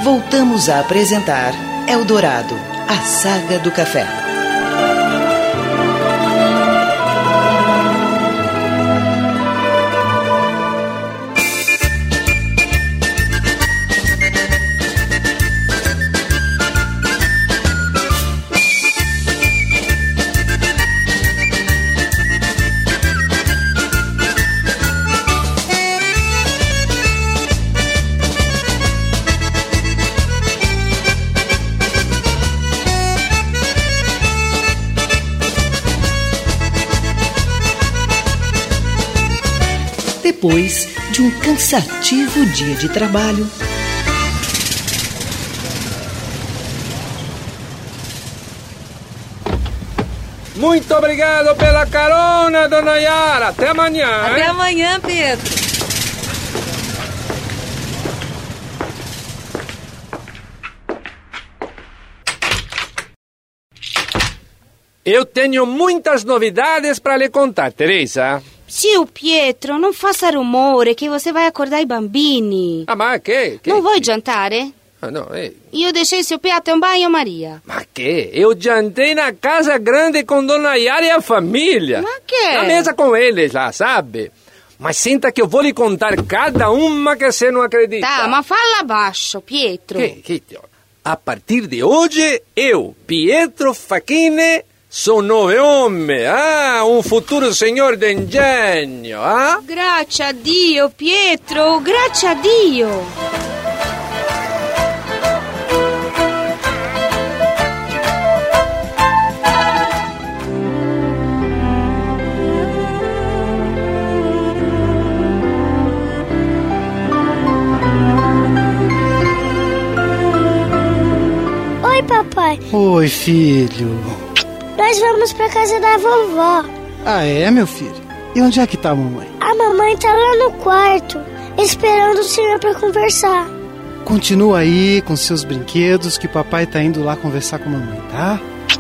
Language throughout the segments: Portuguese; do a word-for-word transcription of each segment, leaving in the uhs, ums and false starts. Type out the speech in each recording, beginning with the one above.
voltamos a apresentar Eldorado, a saga do café. Depois de um cansativo dia de trabalho, muito obrigado pela carona, dona Yara. Até amanhã. Até hein? amanhã, Pedro. Eu tenho muitas novidades para lhe contar, Teresa. Tio Pietro, non faça rumore che você vai acordar i bambini. Ah, ma che? che Non vuoi giantare? Ah, no, eh. Io deixei seu piatto in bagno, Maria. Ma che? Eu jantei na casa grande com dona Yara e a família. Ma che? Na mesa com eles lá, sabe? Mas senta que eu vou lhe contar cada uma que você não acredita. Tá, ma falla baixo, Pietro. Che? Che? A partir de hoje, eu, Pietro Facchini, sou nove homem, ah, um futuro senhor de engenho, ah? Grazie a Dio, Pietro, grazie a Dio. Oi, papai. Oi, filho. Nós vamos pra casa da vovó. Ah, é, meu filho? E onde é que tá a mamãe? A mamãe tá lá no quarto, esperando o senhor pra conversar. Continua aí com seus brinquedos que o papai tá indo lá conversar com a mamãe, tá?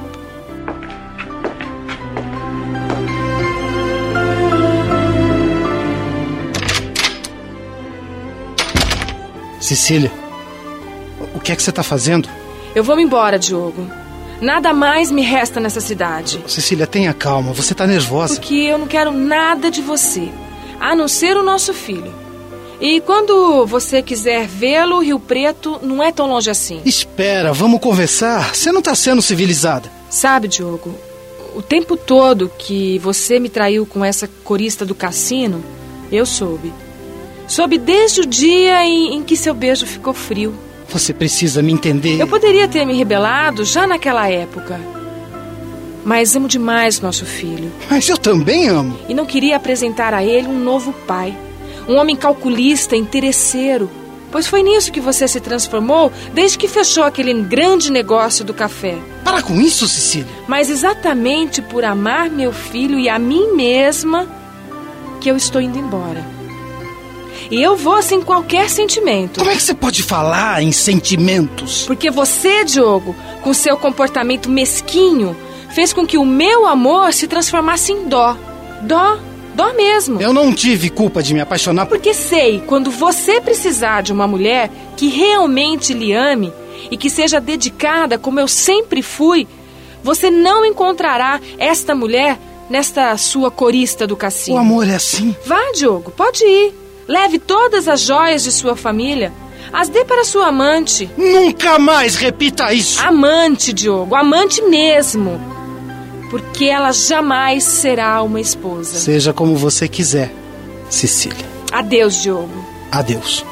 Cecília, o que é que você tá fazendo? Eu vou me embora, Diogo. Nada mais me resta nessa cidade. Cecília, tenha calma, você tá nervosa. Porque eu não quero nada de você, a não ser o nosso filho. E quando você quiser vê-lo, Rio Preto não é tão longe assim. Espera, vamos conversar. Você não tá sendo civilizada. Sabe, Diogo, o tempo todo que você me traiu com essa corista do cassino, eu soube. Soube desde o dia em, em que seu beijo ficou frio. Você precisa me entender. Eu poderia ter me rebelado já naquela época. Mas amo demais nosso filho. Mas eu também amo. E não queria apresentar a ele um novo pai. Um homem calculista, interesseiro. Pois foi nisso que você se transformou desde que fechou aquele grande negócio do café. Para com isso, Cecília. Mas exatamente por amar meu filho e a mim mesma que eu estou indo embora. E eu vou sem qualquer sentimento. Como é que você pode falar em sentimentos? Porque você, Diogo, com seu comportamento mesquinho, fez com que o meu amor se transformasse em dó. Dó, dó mesmo. Eu não tive culpa de me apaixonar por... Porque sei, quando você precisar de uma mulher que realmente lhe ame e que seja dedicada como eu sempre fui, você não encontrará esta mulher nesta sua corista do cassino. O amor é assim. Vá, Diogo, pode ir. Leve todas as joias de sua família. As dê para sua amante. Nunca mais repita isso. Amante, Diogo, amante mesmo. Porque ela jamais será uma esposa. Seja como você quiser, Cecília. Adeus, Diogo. Adeus.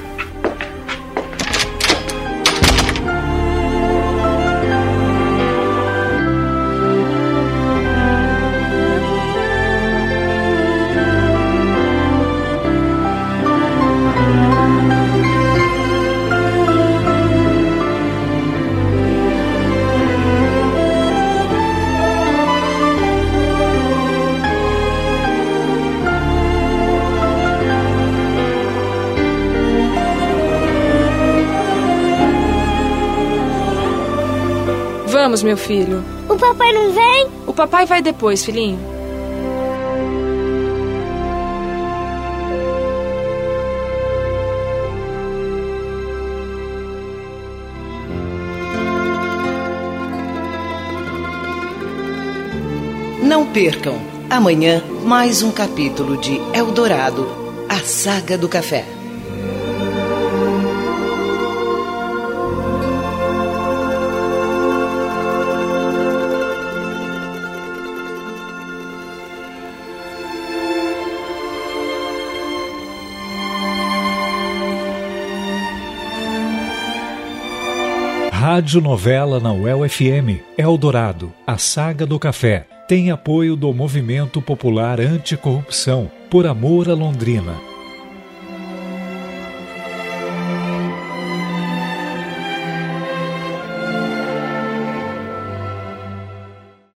Vamos, meu filho. O papai não vem? O papai vai depois, filhinho. percam. Amanhã, mais um capítulo de Eldorado, a Saga do Café. Rádio Novela na U E L F M, Eldorado, a Saga do Café, tem apoio do Movimento Popular Anticorrupção, Por Amor a Londrina.